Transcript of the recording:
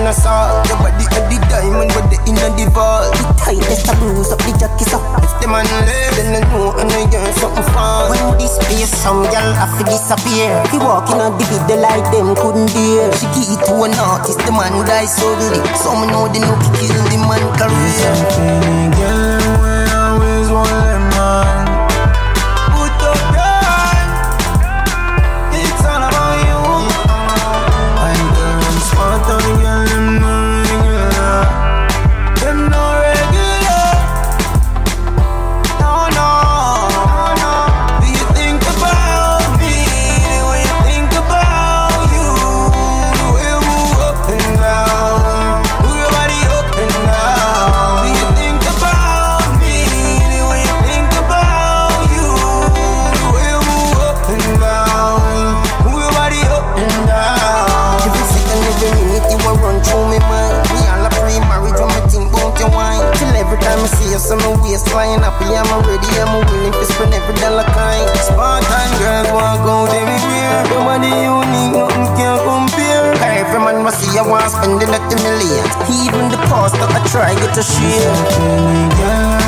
assault. Your body at the diamond, but the inner the vault. The tightest to bruise up the jacket up. If the man live, then I know and I get something fun. When this space, some girl have to disappear. He walking on the video like them couldn't dare. She give it to an artist, the man die suddenly. Some know they know to kill the man career. Something girl, we always want them man. Put up your hand. It's all about you. I girl, I'm smart on the girl, them no regular. Them no regular. No, no, no. Do you think about me the way you think about you? The way you move up and down, move your body up and down. Do you think about me the way you think about you? The way you move up and down, move your body up and down. Every second, every minute you will run through me mind. We all a pre-marriage when me think about your wine. Till every time I see you, so my waist flying up. Yeah, I'm ready, I'm willing to spend every dollar kind. Spartan girls walk out everywhere. Your body unique, nothing can compare. Every man must see you want spending at the millions. Even the cost that I try get to share. Something girl,